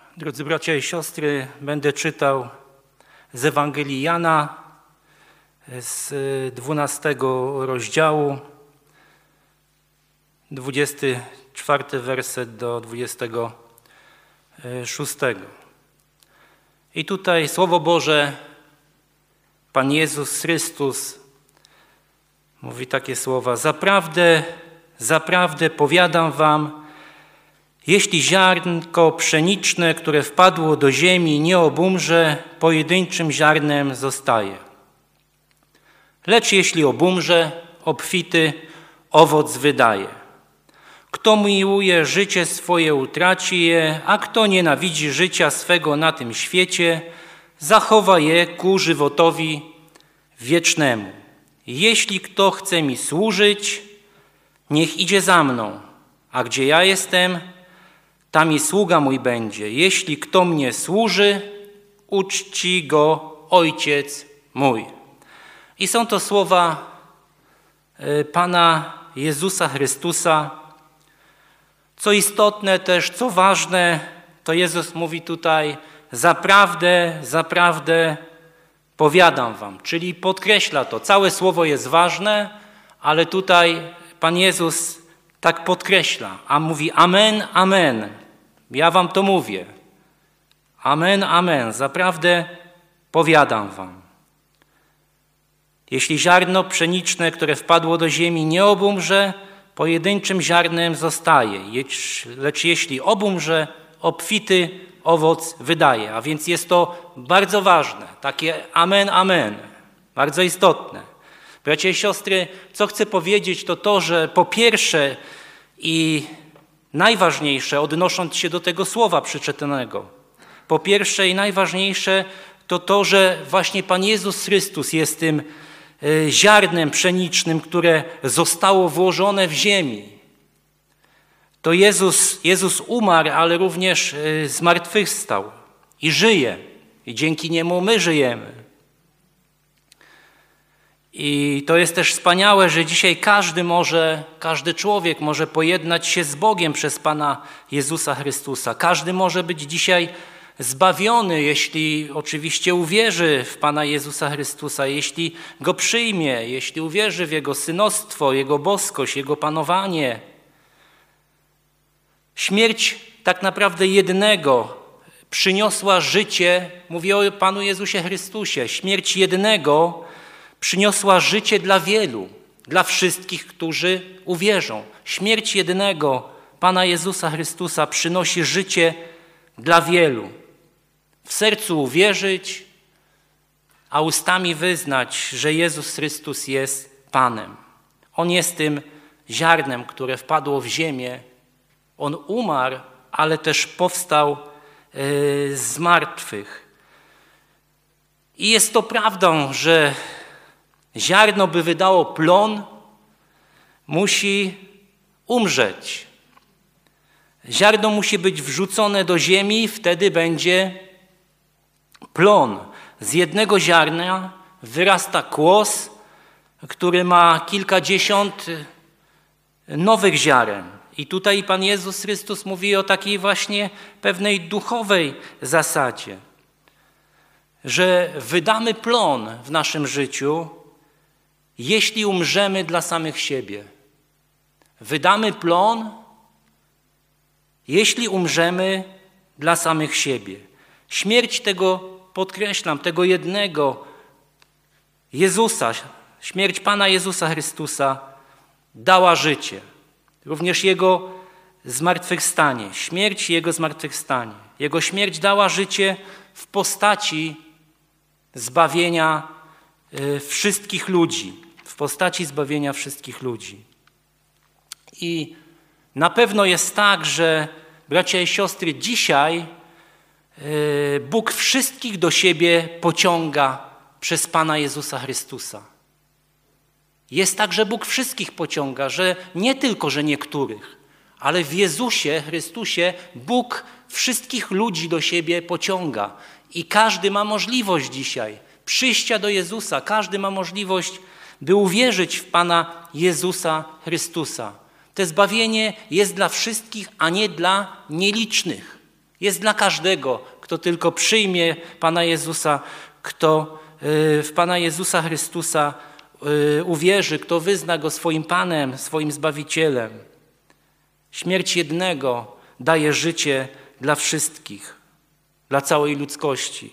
Drodzy bracia i siostry, będę czytał z Ewangelii Jana z 12 rozdziału, 24 werset do 26. I tutaj Słowo Boże, Pan Jezus Chrystus mówi takie słowa: Zaprawdę, zaprawdę powiadam wam, jeśli ziarnko pszeniczne, które wpadło do ziemi, nie obumrze, pojedynczym ziarnem zostaje. Lecz jeśli obumrze, obfity owoc wydaje. Kto miłuje życie swoje, utraci je, a kto nienawidzi życia swego na tym świecie, zachowa je ku żywotowi wiecznemu. Jeśli kto chce mi służyć, niech idzie za mną, a gdzie ja jestem, tam i sługa mój będzie. Jeśli kto mnie służy, uczci go Ojciec mój. I są to słowa Pana Jezusa Chrystusa. Co istotne też, co ważne, to Jezus mówi tutaj: zaprawdę, zaprawdę powiadam wam. Czyli podkreśla to. Całe słowo jest ważne, ale tutaj Pan Jezus tak podkreśla, a mówi amen, amen. Ja wam to mówię. Amen, amen. Zaprawdę powiadam wam. Jeśli ziarno pszeniczne, które wpadło do ziemi, nie obumrze, pojedynczym ziarnem zostaje. Lecz jeśli obumrze, obfity owoc wydaje. A więc jest to bardzo ważne. Takie amen, amen. Bardzo istotne. Bracia i siostry, co chcę powiedzieć, to to, że po pierwsze i najważniejsze, odnosząc się do tego słowa przeczytanego, po pierwsze i najważniejsze to to, że właśnie Pan Jezus Chrystus jest tym ziarnem pszenicznym, które zostało włożone w ziemi. To Jezus umarł, ale również zmartwychwstał i żyje. I dzięki Niemu my żyjemy. I to jest też wspaniałe, że dzisiaj każdy człowiek może pojednać się z Bogiem przez Pana Jezusa Chrystusa. Każdy może być dzisiaj zbawiony, jeśli oczywiście uwierzy w Pana Jezusa Chrystusa, jeśli Go przyjmie, jeśli uwierzy w Jego synostwo, Jego boskość, Jego panowanie. Śmierć tak naprawdę jednego przyniosła życie, mówię o Panu Jezusie Chrystusie, śmierć jednego przyniosła życie dla wielu, dla wszystkich, którzy uwierzą. Śmierć jednego Pana Jezusa Chrystusa przynosi życie dla wielu. W sercu uwierzyć, a ustami wyznać, że Jezus Chrystus jest Panem. On jest tym ziarnem, które wpadło w ziemię. On umarł, ale też powstał z martwych. I jest to prawdą, że ziarno, by wydało plon, musi umrzeć. Ziarno musi być wrzucone do ziemi, wtedy będzie plon. Z jednego ziarna wyrasta kłos, który ma kilkadziesiąt nowych ziaren. I tutaj Pan Jezus Chrystus mówi o takiej właśnie pewnej duchowej zasadzie, że wydamy plon w naszym życiu, jeśli umrzemy dla samych siebie. Wydamy plon, jeśli umrzemy dla samych siebie. Śmierć tego, podkreślam, tego jednego Jezusa, śmierć Pana Jezusa Chrystusa dała życie. Również Jego zmartwychwstanie, śmierć Jego zmartwychwstanie. Jego śmierć dała życie w postaci zbawienia wszystkich ludzi. W postaci zbawienia wszystkich ludzi. I na pewno jest tak, że bracia i siostry, dzisiaj Bóg wszystkich do siebie pociąga przez Pana Jezusa Chrystusa. Jest tak, że Bóg wszystkich pociąga, że nie tylko, że niektórych, ale w Jezusie Chrystusie Bóg wszystkich ludzi do siebie pociąga. I każdy ma możliwość dzisiaj przyjścia do Jezusa. Każdy ma możliwość, by uwierzyć w Pana Jezusa Chrystusa. To zbawienie jest dla wszystkich, a nie dla nielicznych. Jest dla każdego, kto tylko przyjmie Pana Jezusa, kto w Pana Jezusa Chrystusa uwierzy, kto wyzna Go swoim Panem, swoim Zbawicielem. Śmierć jednego daje życie dla wszystkich, dla całej ludzkości.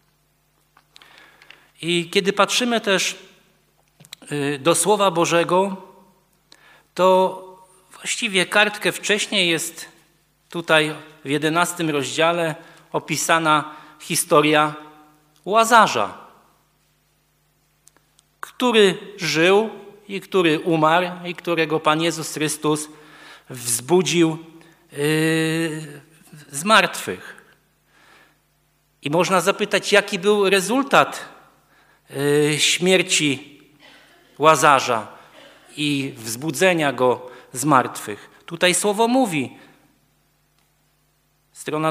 I kiedy patrzymy też do Słowa Bożego, to właściwie kartkę wcześniej jest tutaj w 11 rozdziale opisana historia Łazarza, który żył i który umarł i którego Pan Jezus Chrystus wzbudził z martwych. I można zapytać, jaki był rezultat śmierci Łazarza i wzbudzenia go z martwych. Tutaj Słowo mówi, strona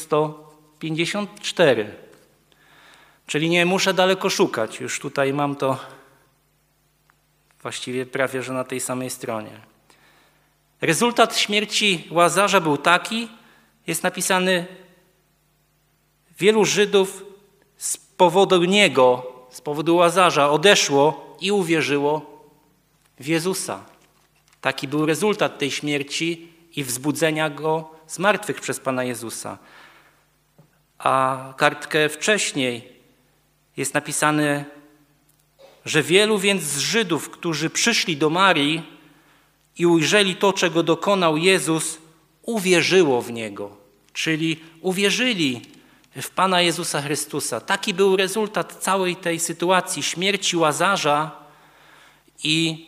1154, czyli nie muszę daleko szukać, już tutaj mam to właściwie prawie że na tej samej stronie. Rezultat śmierci Łazarza był taki, jest napisany, wielu Żydów z powodu niego, z powodu Łazarza odeszło i uwierzyło w Jezusa. Taki był rezultat tej śmierci i wzbudzenia go z martwych przez Pana Jezusa. A kartkę wcześniej jest napisane, że wielu więc z Żydów, którzy przyszli do Marii i ujrzeli to, czego dokonał Jezus, uwierzyło w Niego. Czyli uwierzyli w Pana Jezusa Chrystusa. Taki był rezultat całej tej sytuacji, śmierci Łazarza i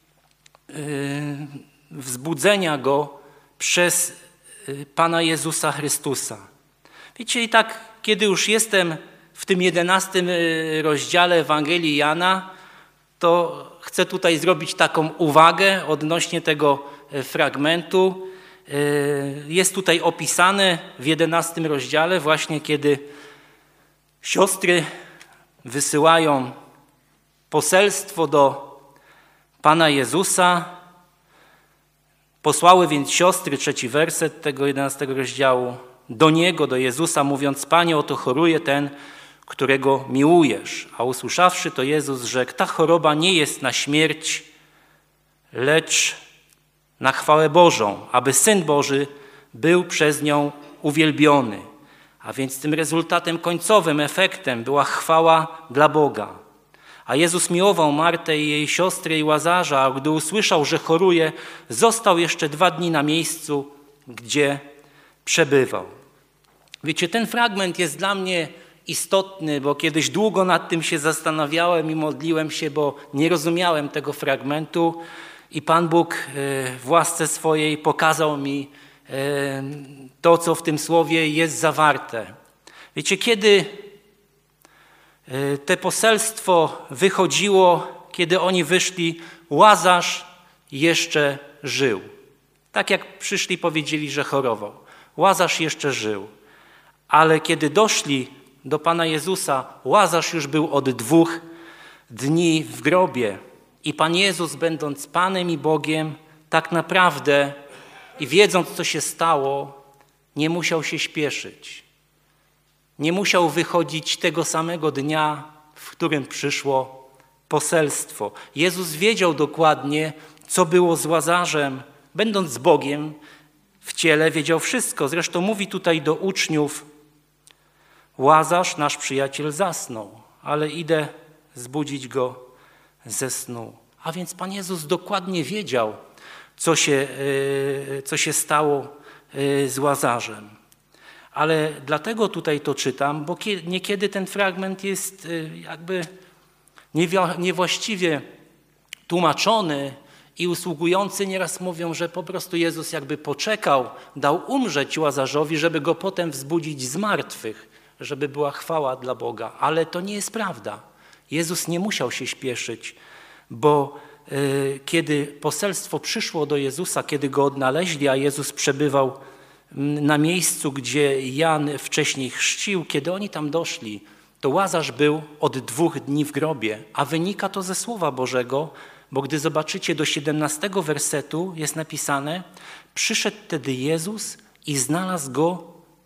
wzbudzenia go przez Pana Jezusa Chrystusa. Wiecie, i tak, kiedy już jestem w tym 11 rozdziale Ewangelii Jana, to chcę tutaj zrobić taką uwagę odnośnie tego fragmentu. Jest tutaj opisane w 11 rozdziale właśnie, kiedy siostry wysyłają poselstwo do Pana Jezusa. Posłały więc siostry, 3 werset tego 11 rozdziału, do Niego, do Jezusa, mówiąc, Panie, oto choruje ten, którego miłujesz. A usłyszawszy to Jezus rzekł, ta choroba nie jest na śmierć, lecz na chwałę Bożą, aby Syn Boży był przez nią uwielbiony. A więc tym rezultatem końcowym, efektem była chwała dla Boga. A Jezus miłował Martę i jej siostrę i Łazarza, a gdy usłyszał, że choruje, został jeszcze 2 dni na miejscu, gdzie przebywał. Wiecie, ten fragment jest dla mnie istotny, bo kiedyś długo nad tym się zastanawiałem i modliłem się, bo nie rozumiałem tego fragmentu i Pan Bóg w łasce swojej pokazał mi to, co w tym słowie jest zawarte. Wiecie, kiedy to poselstwo wychodziło, kiedy oni wyszli, Łazarz jeszcze żył. Tak jak przyszli, powiedzieli, że chorował. Łazarz jeszcze żył. Ale kiedy doszli do Pana Jezusa, Łazarz już był od 2 dni w grobie. I Pan Jezus, będąc Panem i Bogiem, tak naprawdę i wiedząc, co się stało, nie musiał się śpieszyć. Nie musiał wychodzić tego samego dnia, w którym przyszło poselstwo. Jezus wiedział dokładnie, co było z Łazarzem. Będąc z Bogiem w ciele, wiedział wszystko. Zresztą mówi tutaj do uczniów, Łazarz, nasz przyjaciel, zasnął, ale idę zbudzić go ze snu. A więc Pan Jezus dokładnie wiedział, co się stało z Łazarzem. Ale dlatego tutaj to czytam, bo niekiedy ten fragment jest jakby niewłaściwie tłumaczony i usługujący nieraz mówią, że po prostu Jezus jakby poczekał, dał umrzeć Łazarzowi, żeby go potem wzbudzić z martwych, żeby była chwała dla Boga. Ale to nie jest prawda. Jezus nie musiał się śpieszyć, bo kiedy poselstwo przyszło do Jezusa, kiedy go odnaleźli, a Jezus przebywał na miejscu, gdzie Jan wcześniej chrzcił, kiedy oni tam doszli, to Łazarz był od 2 dni w grobie, a wynika to ze Słowa Bożego, bo gdy zobaczycie do 17 wersetu jest napisane, przyszedł wtedy Jezus i znalazł go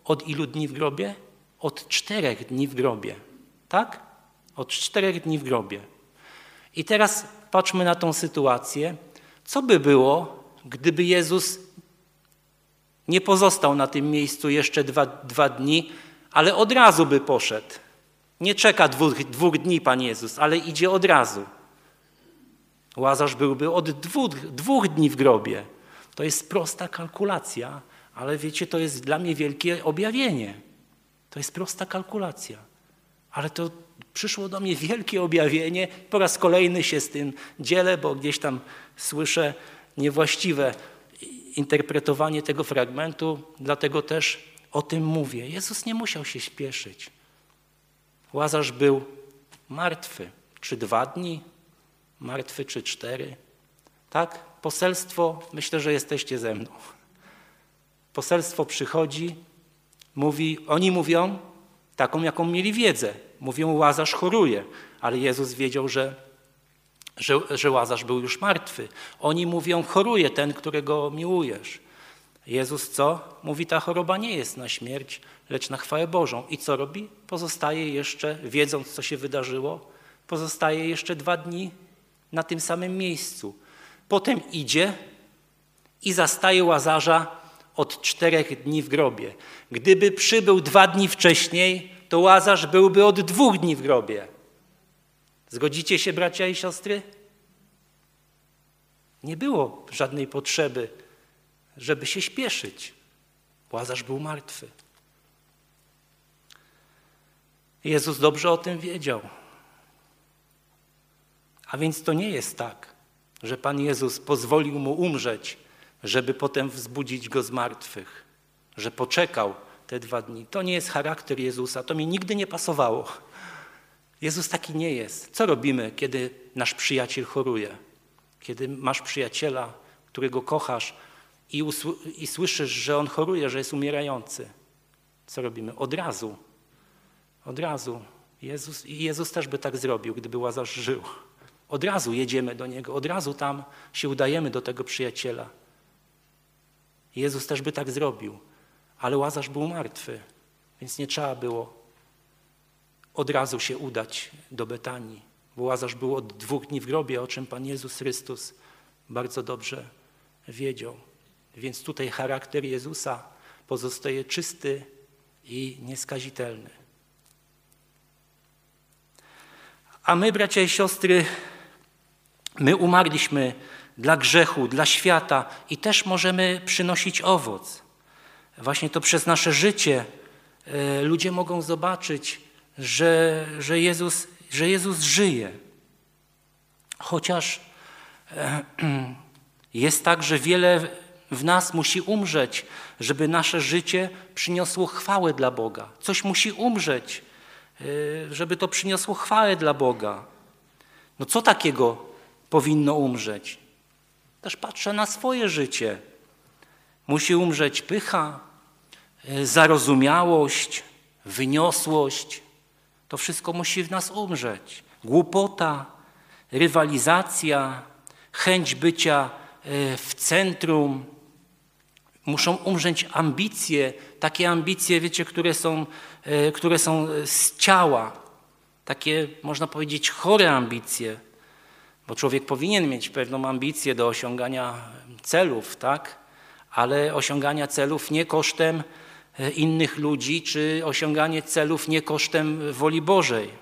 od ilu dni w grobie? Od 4 dni w grobie. Tak? Od 4 dni w grobie. I teraz patrzmy na tą sytuację. Co by było, gdyby Jezus nie pozostał na tym miejscu jeszcze 2 dni, ale od razu by poszedł. Nie czeka 2 dni Pan Jezus, ale idzie od razu. Łazarz byłby od 2 dni w grobie. To jest prosta kalkulacja, ale wiecie, to jest dla mnie wielkie objawienie. To jest prosta kalkulacja. Ale to przyszło do mnie wielkie objawienie. Po raz kolejny się z tym dzielę, bo gdzieś tam słyszę niewłaściwe interpretowanie tego fragmentu, dlatego też o tym mówię. Jezus nie musiał się śpieszyć. Łazarz był martwy. Czy 2 dni? Martwy czy 4? Tak? Poselstwo, myślę, że jesteście ze mną. Poselstwo przychodzi, oni mówią taką, jaką mieli wiedzę. Mówią, Łazarz choruje, ale Jezus wiedział, że Łazarz był już martwy. Oni mówią, choruje ten, którego miłujesz. Jezus co? Mówi, ta choroba nie jest na śmierć, lecz na chwałę Bożą. I co robi? Pozostaje jeszcze, wiedząc, co się wydarzyło, pozostaje jeszcze 2 dni na tym samym miejscu. Potem idzie i zastaje Łazarza od 4 dni w grobie. Gdyby przybył 2 dni wcześniej, to Łazarz byłby od 2 dni w grobie. Zgodzicie się, bracia i siostry? Nie było żadnej potrzeby, żeby się śpieszyć. Łazarz był martwy. Jezus dobrze o tym wiedział. A więc to nie jest tak, że Pan Jezus pozwolił mu umrzeć, żeby potem wzbudzić go z martwych, że poczekał te 2 dni. To nie jest charakter Jezusa, to mi nigdy nie pasowało. Jezus taki nie jest. Co robimy, kiedy nasz przyjaciel choruje? Kiedy masz przyjaciela, którego kochasz i słyszysz, że on choruje, że jest umierający. Co robimy? Od razu. Od razu. Jezus też by tak zrobił, gdyby Łazarz żył. Od razu jedziemy do niego, od razu tam się udajemy do tego przyjaciela. Jezus też by tak zrobił, ale Łazarz był martwy, więc nie trzeba było od razu się udać do Betanii, bo Łazarz był od 2 dni w grobie, o czym Pan Jezus Chrystus bardzo dobrze wiedział. Więc tutaj charakter Jezusa pozostaje czysty i nieskazitelny. A my, bracia i siostry, my umarliśmy dla grzechu, dla świata i też możemy przynosić owoc. Właśnie to przez nasze życie ludzie mogą zobaczyć, że Jezus żyje. Chociaż jest tak, że wiele w nas musi umrzeć, żeby nasze życie przyniosło chwałę dla Boga. Coś musi umrzeć, żeby to przyniosło chwałę dla Boga. No co takiego powinno umrzeć? Też patrzę na swoje życie. Musi umrzeć pycha, zarozumiałość, wyniosłość. To wszystko musi w nas umrzeć. Głupota, rywalizacja, chęć bycia w centrum. Muszą umrzeć ambicje, takie ambicje, wiecie, które są z ciała. Takie, można powiedzieć, chore ambicje. Bo człowiek powinien mieć pewną ambicję do osiągania celów, tak? Ale osiągania celów nie kosztem innych ludzi, czy osiąganie celów nie kosztem woli Bożej.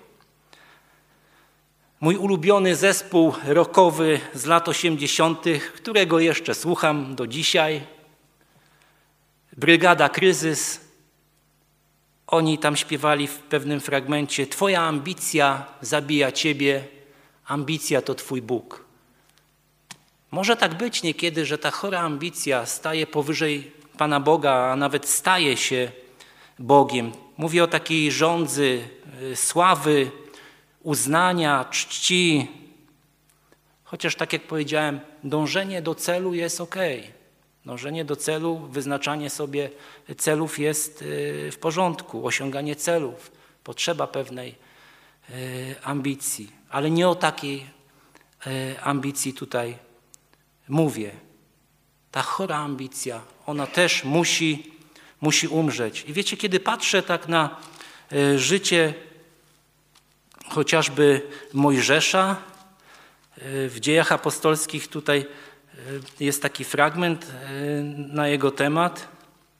Mój ulubiony zespół rockowy z lat 80., którego jeszcze słucham do dzisiaj, Brygada Kryzys, oni tam śpiewali w pewnym fragmencie: Twoja ambicja zabija ciebie, ambicja to Twój Bóg. Może tak być niekiedy, że ta chora ambicja staje powyżej Pana Boga, a nawet staje się Bogiem. Mówię o takiej żądzy sławy, uznania, czci. Chociaż tak jak powiedziałem, dążenie do celu jest okej. Dążenie do celu, wyznaczanie sobie celów jest w porządku. Osiąganie celów, potrzeba pewnej ambicji. Ale nie o takiej ambicji tutaj mówię. Ta chora ambicja, ona też musi musi umrzeć. I wiecie, kiedy patrzę tak na życie chociażby Mojżesza, w Dziejach Apostolskich tutaj jest taki fragment na jego temat.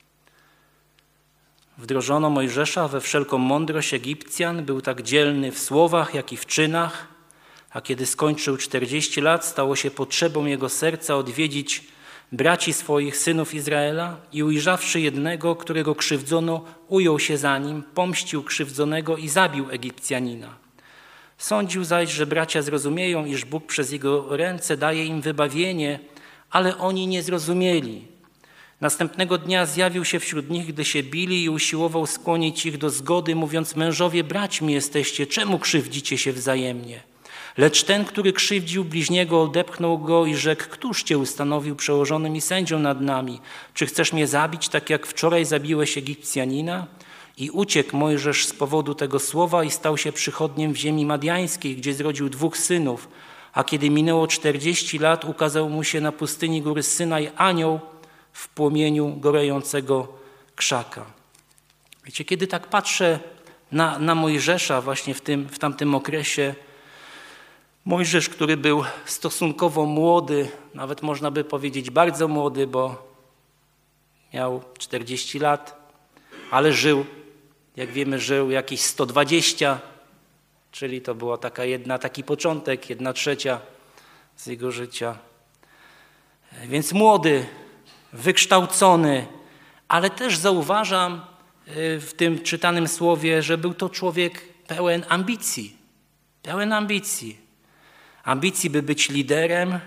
Wdrożono Mojżesza we wszelką mądrość Egipcjan, był tak dzielny w słowach, jak i w czynach, a kiedy skończył 40 lat, stało się potrzebą jego serca odwiedzić braci swoich, synów Izraela i ujrzawszy jednego, którego krzywdzono, ujął się za nim, pomścił krzywdzonego i zabił Egipcjanina. Sądził zaś, że bracia zrozumieją, iż Bóg przez jego ręce daje im wybawienie, ale oni nie zrozumieli. Następnego dnia zjawił się wśród nich, gdy się bili i usiłował skłonić ich do zgody, mówiąc: mężowie, braćmi jesteście, czemu krzywdzicie się wzajemnie? Lecz ten, który krzywdził bliźniego, odepchnął go i rzekł: któż cię ustanowił przełożonym i sędzią nad nami? Czy chcesz mnie zabić, tak jak wczoraj zabiłeś Egipcjanina? I uciekł Mojżesz z powodu tego słowa i stał się przychodniem w ziemi madiańskiej, gdzie zrodził 2 synów. A kiedy minęło 40 lat, ukazał mu się na pustyni góry Synaj anioł w płomieniu gorejącego krzaka. Wiecie, kiedy tak patrzę na Mojżesza właśnie w tamtym okresie, Mojżesz, który był stosunkowo młody, nawet można by powiedzieć bardzo młody, bo miał 40 lat, ale żył, jak wiemy, żył jakieś 120, czyli to była taki początek, 1/3 z jego życia. Więc młody, wykształcony, ale też zauważam w tym czytanym słowie, że był to człowiek pełen ambicji. Pełen ambicji. Ambicji, by być liderem.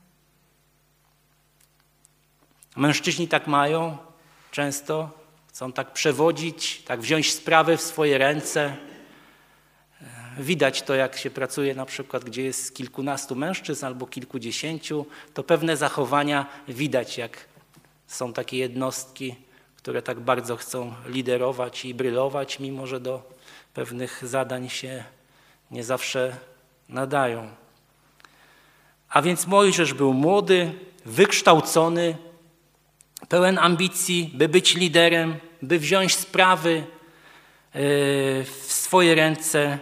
Mężczyźni tak mają często. Chcą tak przewodzić, tak wziąć sprawę w swoje ręce. Widać to, jak się pracuje na przykład, gdzie jest kilkunastu mężczyzn albo kilkudziesięciu, to pewne zachowania widać, jak są takie jednostki, które tak bardzo chcą liderować i brylować, mimo że do pewnych zadań się nie zawsze nadają. A więc Mojżesz był młody, wykształcony, pełen ambicji, by być liderem, by wziąć sprawy w swoje ręce,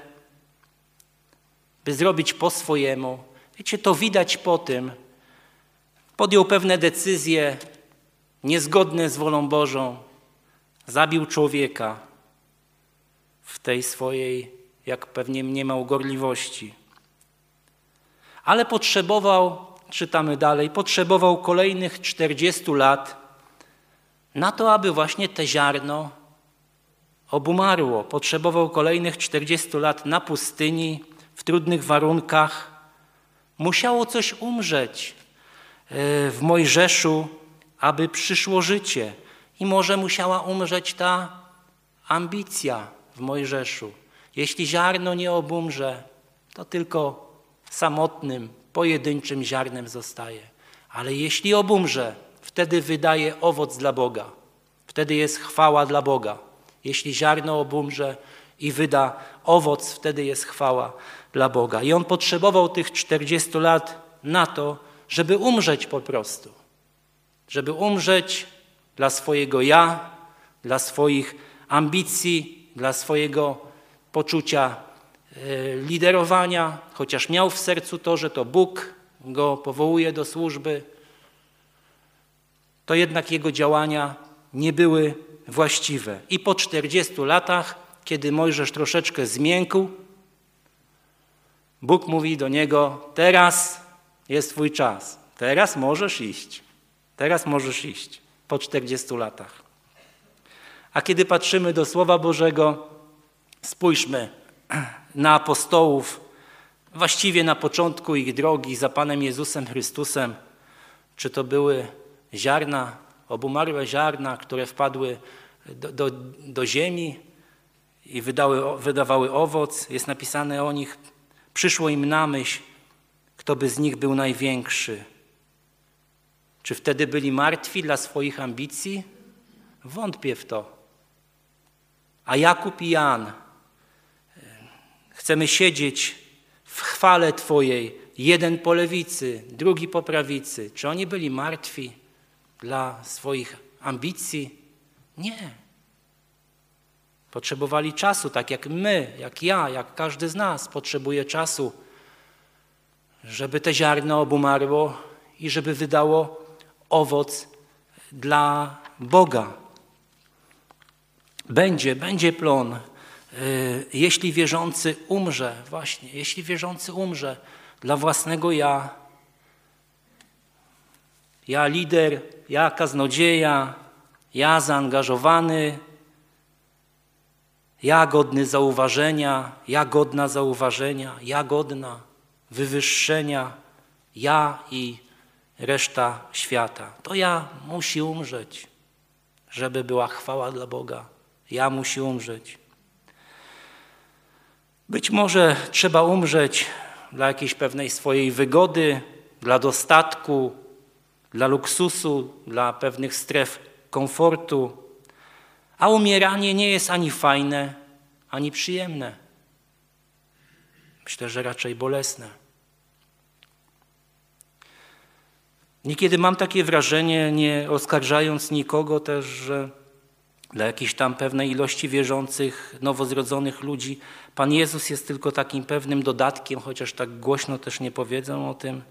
by zrobić po swojemu. Wiecie, to widać po tym. Podjął pewne decyzje niezgodne z wolą Bożą. Zabił człowieka w tej swojej, jak pewnie mniemał, gorliwości. Ale potrzebował, czytamy dalej, potrzebował kolejnych 40 lat na to, aby właśnie te ziarno obumarło. Potrzebował kolejnych 40 lat na pustyni, w trudnych warunkach. Musiało coś umrzeć w Mojżeszu, aby przyszło życie. I może musiała umrzeć ta ambicja w Mojżeszu. Jeśli ziarno nie obumrze, to tylko samotnym, pojedynczym ziarnem zostaje. Ale jeśli obumrze, wtedy wydaje owoc dla Boga. Wtedy jest chwała dla Boga. Jeśli ziarno obumrze i wyda owoc, wtedy jest chwała dla Boga. I on potrzebował tych 40 lat na to, żeby umrzeć po prostu. Żeby umrzeć dla swojego ja, dla swoich ambicji, dla swojego poczucia liderowania, chociaż miał w sercu to, że to Bóg go powołuje do służby, to jednak jego działania nie były właściwe. I po 40 latach, kiedy Mojżesz troszeczkę zmiękł, Bóg mówi do niego: teraz jest twój czas, teraz możesz iść. Teraz możesz iść po 40 latach. A kiedy patrzymy do Słowa Bożego, spójrzmy na apostołów, właściwie na początku ich drogi za Panem Jezusem Chrystusem. Czy to były ziarna, obumarłe ziarna, które wpadły do ziemi i wydawały owoc. Jest napisane o nich: przyszło im na myśl, kto by z nich był największy. Czy wtedy byli martwi dla swoich ambicji? Wątpię w to. A Jakub i Jan: chcemy siedzieć w chwale Twojej, jeden po lewicy, drugi po prawicy. Czy oni byli martwi dla swoich ambicji, Nie. Potrzebowali czasu, tak jak my, jak ja, jak każdy z nas potrzebuje czasu, żeby te ziarno obumarło i żeby wydało owoc dla Boga. Będzie plon, jeśli wierzący umrze, właśnie, jeśli wierzący umrze dla własnego ja lider, ja kaznodzieja, ja zaangażowany, ja godny zauważenia, ja godna zauważenia, ja godna wywyższenia, ja i reszta świata. To ja musi umrzeć, żeby była chwała dla Boga. Ja musi umrzeć. Być może trzeba umrzeć dla jakiejś pewnej swojej wygody, dla dostatku, dla luksusu, dla pewnych stref komfortu, a umieranie nie jest ani fajne, ani przyjemne. Myślę, że raczej bolesne. Niekiedy mam takie wrażenie, nie oskarżając nikogo też, że dla jakiejś tam pewnej ilości wierzących, nowozrodzonych ludzi Pan Jezus jest tylko takim pewnym dodatkiem, chociaż tak głośno też nie powiedzą o tym,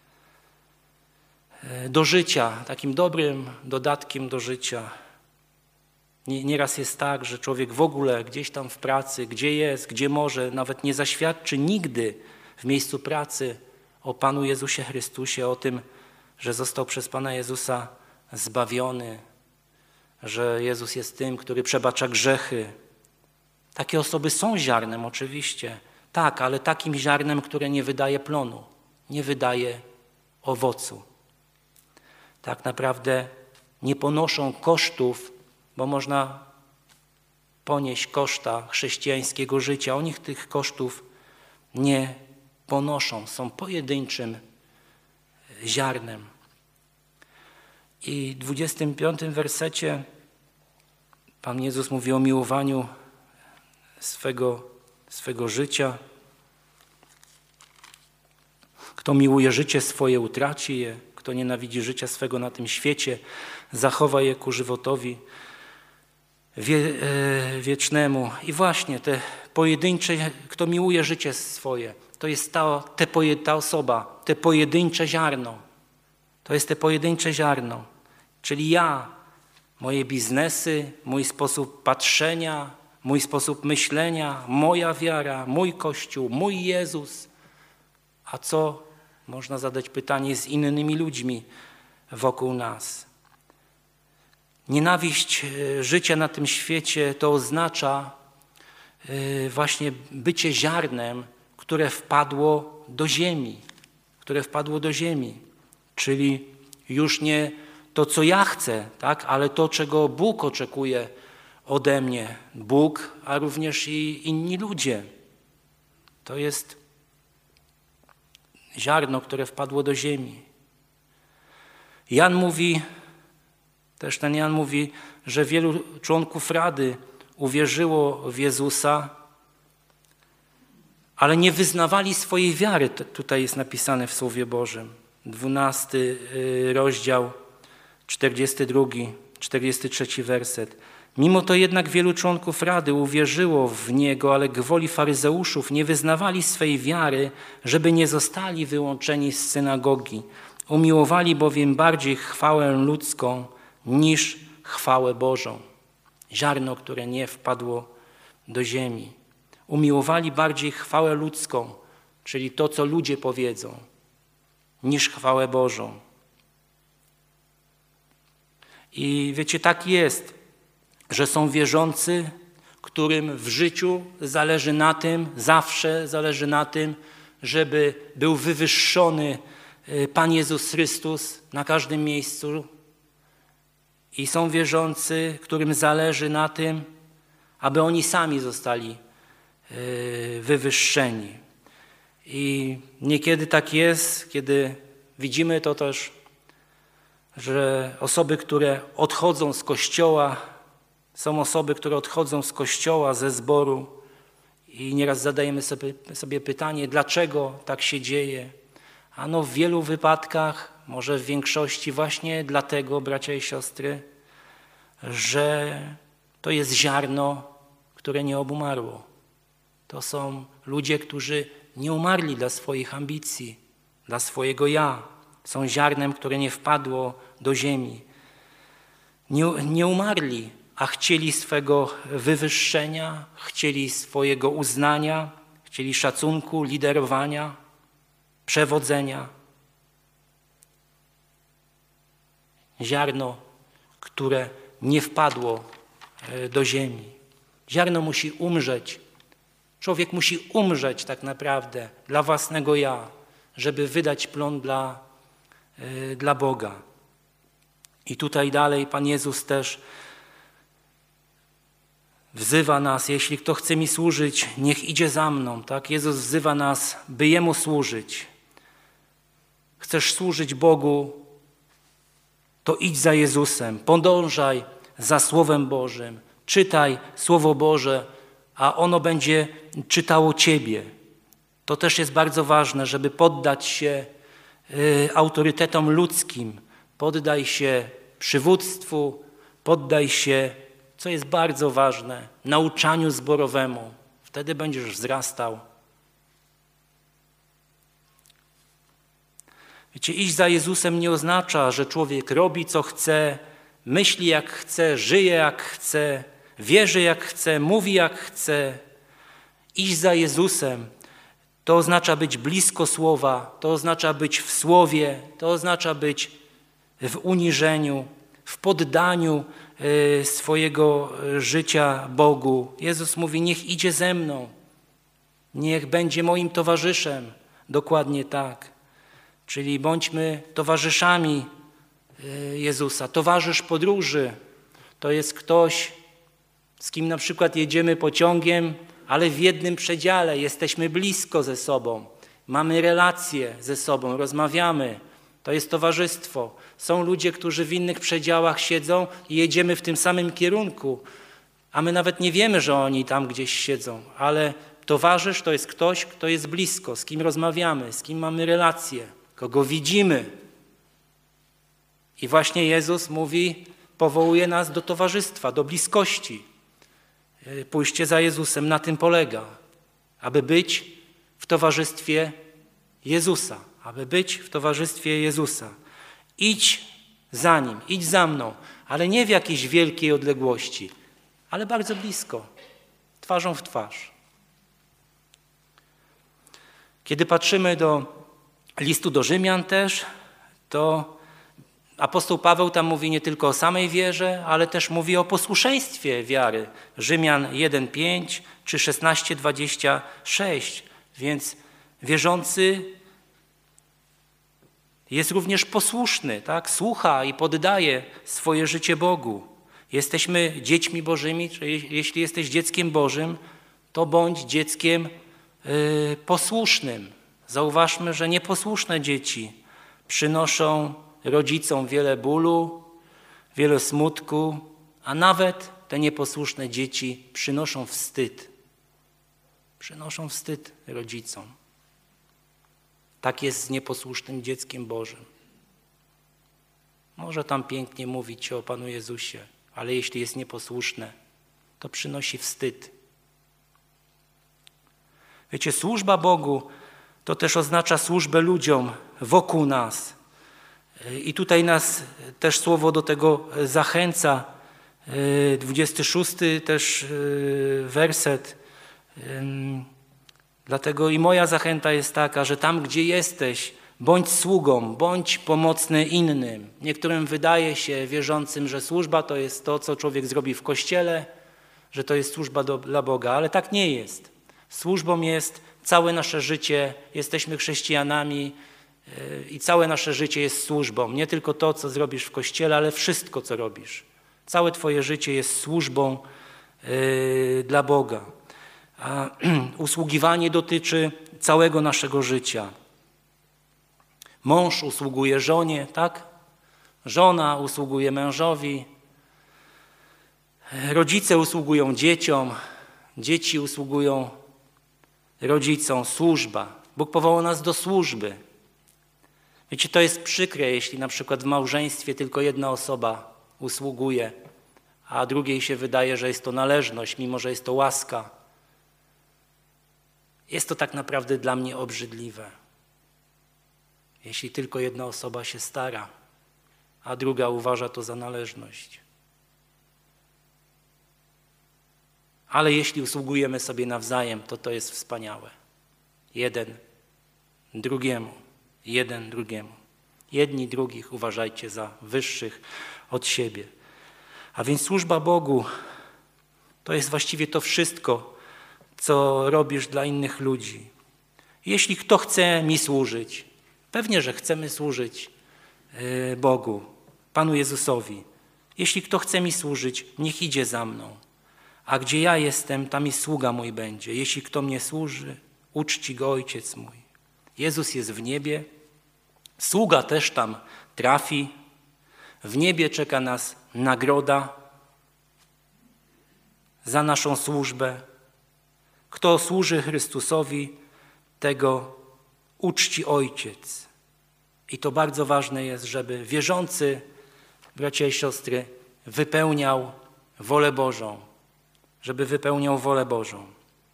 do życia, takim dobrym dodatkiem do życia. Nieraz jest tak, że człowiek w ogóle gdzieś tam w pracy, gdzie jest, gdzie może, nawet nie zaświadczy nigdy w miejscu pracy o Panu Jezusie Chrystusie, o tym, że został przez Pana Jezusa zbawiony, że Jezus jest tym, który przebacza grzechy. Takie osoby są ziarnem oczywiście, tak, ale takim ziarnem, które nie wydaje plonu, nie wydaje owocu. Tak naprawdę nie ponoszą kosztów, bo można ponieść koszta chrześcijańskiego życia. Oni tych kosztów nie ponoszą, są pojedynczym ziarnem. I w 25 wersecie Pan Jezus mówi o miłowaniu swego życia. Kto miłuje życie swoje, utraci je. Kto nienawidzi życia swego na tym świecie, zachowa je ku żywotowi wiecznemu. I właśnie te pojedyncze, kto miłuje życie swoje, to jest ta osoba, te pojedyncze ziarno. To jest te pojedyncze ziarno, czyli ja, moje biznesy, mój sposób patrzenia, mój sposób myślenia, moja wiara, mój Kościół, mój Jezus. A co, można zadać pytanie, z innymi ludźmi wokół nas? Nienawiść życia na tym świecie to oznacza właśnie bycie ziarnem, które wpadło do ziemi, czyli już nie to, co ja chcę, tak, ale to, czego Bóg oczekuje ode mnie. Bóg, a również i inni ludzie. To jest ziarno, które wpadło do ziemi. Jan mówi, że wielu członków Rady uwierzyło w Jezusa, ale nie wyznawali swojej wiary. Tutaj jest napisane w Słowie Bożym. 12 rozdział, 42, 43 werset. Mimo to jednak wielu członków Rady uwierzyło w Niego, ale gwoli faryzeuszów nie wyznawali swej wiary, żeby nie zostali wyłączeni z synagogi. Umiłowali bowiem bardziej chwałę ludzką niż chwałę Bożą. Ziarno, które nie wpadło do ziemi. Umiłowali bardziej chwałę ludzką, czyli to, co ludzie powiedzą, niż chwałę Bożą. I wiecie, tak jest, że są wierzący, którym w życiu zależy na tym, zawsze zależy na tym, żeby był wywyższony Pan Jezus Chrystus na każdym miejscu. I są wierzący, którym zależy na tym, aby oni sami zostali wywyższeni. I niekiedy tak jest, kiedy widzimy to też, że osoby, które odchodzą z Kościoła, są osoby, które odchodzą z Kościoła, ze zboru i nieraz zadajemy sobie pytanie, dlaczego tak się dzieje. Ano w wielu wypadkach, może w większości właśnie dlatego, bracia i siostry, że to jest ziarno, które nie obumarło. To są ludzie, którzy nie umarli dla swoich ambicji, dla swojego ja. Są ziarnem, które nie wpadło do ziemi. Nie umarli, a chcieli swego wywyższenia, chcieli swojego uznania, chcieli szacunku, liderowania, przewodzenia. Ziarno, które nie wpadło do ziemi. Ziarno musi umrzeć. Człowiek musi umrzeć tak naprawdę dla własnego ja, żeby wydać plon dla Boga. I tutaj dalej Pan Jezus też wzywa nas, jeśli kto chce mi służyć, niech idzie za mną. Tak? Jezus wzywa nas, by Jemu służyć. Chcesz służyć Bogu, to idź za Jezusem, podążaj za Słowem Bożym, czytaj Słowo Boże, a ono będzie czytało Ciebie. To też jest bardzo ważne, żeby poddać się autorytetom ludzkim, poddaj się przywództwu, poddaj się, co jest bardzo ważne, nauczaniu zborowemu. Wtedy będziesz wzrastał. Wiecie, iść za Jezusem nie oznacza, że człowiek robi co chce, myśli jak chce, żyje jak chce, wierzy jak chce, mówi jak chce. Iść za Jezusem to oznacza być blisko Słowa, to oznacza być w Słowie, to oznacza być w uniżeniu, w poddaniu swojego życia Bogu. Jezus mówi, niech idzie ze mną, niech będzie moim towarzyszem. Dokładnie tak. Czyli bądźmy towarzyszami Jezusa. Towarzysz podróży to jest ktoś, z kim na przykład jedziemy pociągiem, ale w jednym przedziale, jesteśmy blisko ze sobą, mamy relacje ze sobą, rozmawiamy. To jest towarzystwo. Są ludzie, którzy w innych przedziałach siedzą i jedziemy w tym samym kierunku, a my nawet nie wiemy, że oni tam gdzieś siedzą, ale towarzysz to jest ktoś, kto jest blisko, z kim rozmawiamy, z kim mamy relacje, kogo widzimy. I właśnie Jezus mówi, powołuje nas do towarzystwa, do bliskości. Pójście za Jezusem na tym polega, aby być w towarzystwie Jezusa, aby być w towarzystwie Jezusa. Idź za Nim, idź za mną, ale nie w jakiejś wielkiej odległości, ale bardzo blisko, twarzą w twarz. Kiedy patrzymy do listu do Rzymian też, to apostoł Paweł tam mówi nie tylko o samej wierze, ale też mówi o posłuszeństwie wiary. Rzymian 1:5 czy 16:26. Więc wierzący jest również posłuszny, tak? Słucha i poddaje swoje życie Bogu. Jesteśmy dziećmi Bożymi, czyli jeśli jesteś dzieckiem Bożym, to bądź dzieckiem posłusznym. Zauważmy, że nieposłuszne dzieci przynoszą rodzicom wiele bólu, wiele smutku, a nawet te nieposłuszne dzieci przynoszą wstyd. Przynoszą wstyd rodzicom. Tak jest z nieposłusznym dzieckiem Bożym. Może tam pięknie mówić o Panu Jezusie, ale jeśli jest nieposłuszne, to przynosi wstyd. Wiecie, służba Bogu to też oznacza służbę ludziom wokół nas. I tutaj nas też słowo do tego zachęca. 26 też werset. Dlatego i moja zachęta jest taka, że tam, gdzie jesteś, bądź sługą, bądź pomocny innym. Niektórym wydaje się wierzącym, że służba to jest to, co człowiek zrobi w kościele, że to jest służba dla Boga, ale tak nie jest. Służbą jest całe nasze życie, jesteśmy chrześcijanami i całe nasze życie jest służbą. Nie tylko to, co zrobisz w kościele, ale wszystko, co robisz. Całe twoje życie jest służbą dla Boga. A usługiwanie dotyczy całego naszego życia. Mąż usługuje żonie, tak? Żona usługuje mężowi. Rodzice usługują dzieciom. Dzieci usługują rodzicom. Służba. Bóg powołał nas do służby. Wiecie, to jest przykre, jeśli na przykład w małżeństwie tylko jedna osoba usługuje, a drugiej się wydaje, że jest to należność, mimo że jest to łaska. Jest to tak naprawdę dla mnie obrzydliwe. Jeśli tylko jedna osoba się stara, a druga uważa to za należność. Ale jeśli usługujemy sobie nawzajem, to jest wspaniałe. Jeden drugiemu. Jedni drugich uważajcie za wyższych od siebie. A więc służba Bogu to jest właściwie to wszystko, co robisz dla innych ludzi. Jeśli kto chce mi służyć, pewnie, że chcemy służyć Bogu, Panu Jezusowi. Jeśli kto chce mi służyć, niech idzie za mną. A gdzie ja jestem, tam i sługa mój będzie. Jeśli kto mnie służy, uczci go Ojciec mój. Jezus jest w niebie, sługa też tam trafi. W niebie czeka nas nagroda za naszą służbę. Kto służy Chrystusowi, tego uczci Ojciec. I to bardzo ważne jest, żeby wierzący, bracia i siostry, wypełniał wolę Bożą. Żeby wypełniał wolę Bożą.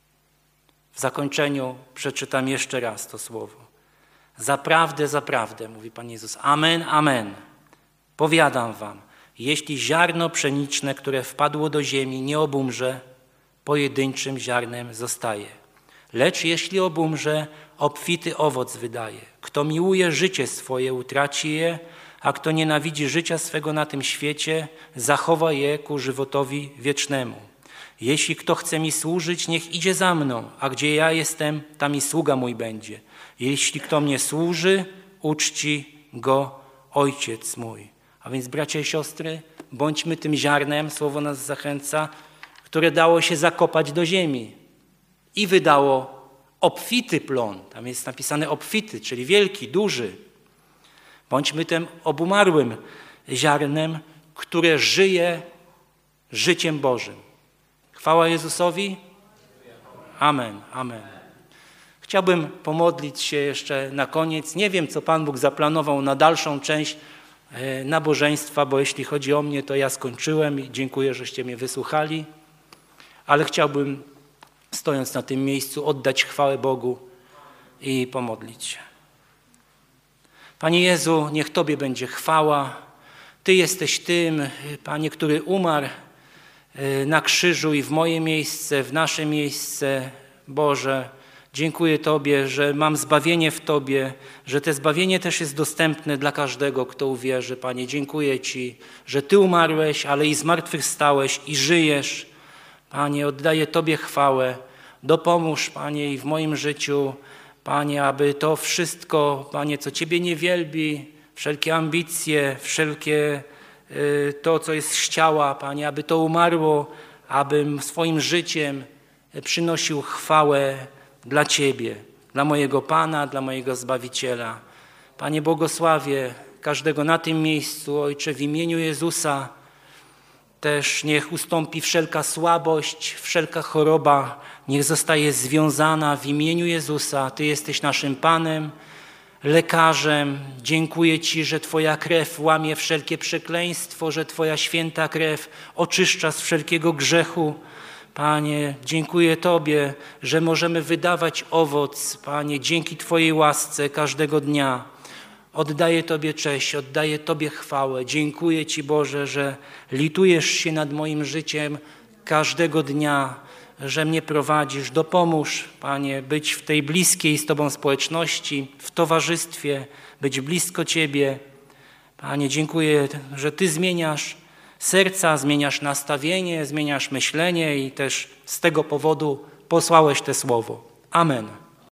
W zakończeniu przeczytam jeszcze raz to słowo. Zaprawdę, mówi Pan Jezus, amen, amen. Powiadam wam, jeśli ziarno pszeniczne, które wpadło do ziemi, nie obumrze, pojedynczym ziarnem zostaje. Lecz jeśli obumrze, obfity owoc wydaje. Kto miłuje życie swoje, utraci je, a kto nienawidzi życia swego na tym świecie, zachowa je ku żywotowi wiecznemu. Jeśli kto chce mi służyć, niech idzie za mną, a gdzie ja jestem, tam i sługa mój będzie. Jeśli kto mnie służy, uczci go Ojciec mój. A więc bracia i siostry, bądźmy tym ziarnem, słowo nas zachęca, które dało się zakopać do ziemi i wydało obfity plon. Tam jest napisane obfity, czyli wielki, duży. Bądźmy tym obumarłym ziarnem, które żyje życiem Bożym. Chwała Jezusowi. Amen, amen. Chciałbym pomodlić się jeszcze na koniec. Nie wiem, co Pan Bóg zaplanował na dalszą część nabożeństwa, bo jeśli chodzi o mnie, to ja skończyłem i dziękuję, żeście mnie wysłuchali. Ale chciałbym, stojąc na tym miejscu, oddać chwałę Bogu i pomodlić się. Panie Jezu, niech Tobie będzie chwała. Ty jesteś tym, Panie, który umarł na krzyżu i w moje miejsce, w nasze miejsce. Boże, dziękuję Tobie, że mam zbawienie w Tobie, że to zbawienie też jest dostępne dla każdego, kto uwierzy. Panie, dziękuję Ci, że Ty umarłeś, ale i zmartwychwstałeś i żyjesz. Panie, oddaję Tobie chwałę. Dopomóż, Panie, i w moim życiu, Panie, aby to wszystko, Panie, co Ciebie nie wielbi, wszelkie ambicje, wszelkie to, co jest z ciała, Panie, aby to umarło, abym swoim życiem przynosił chwałę dla Ciebie, dla mojego Pana, dla mojego Zbawiciela. Panie, błogosławię każdego na tym miejscu, Ojcze, w imieniu Jezusa. Też niech ustąpi wszelka słabość, wszelka choroba, niech zostaje związana w imieniu Jezusa. Ty jesteś naszym Panem, lekarzem. Dziękuję Ci, że Twoja krew łamie wszelkie przekleństwo, że Twoja święta krew oczyszcza z wszelkiego grzechu. Panie, dziękuję Tobie, że możemy wydawać owoc, Panie, dzięki Twojej łasce każdego dnia. Oddaję Tobie cześć, oddaję Tobie chwałę. Dziękuję Ci, Boże, że litujesz się nad moim życiem każdego dnia, że mnie prowadzisz. Dopomóż, Panie, być w tej bliskiej z Tobą społeczności, w towarzystwie, być blisko Ciebie. Panie, dziękuję, że Ty zmieniasz serca, zmieniasz nastawienie, zmieniasz myślenie i też z tego powodu posłałeś to słowo. Amen.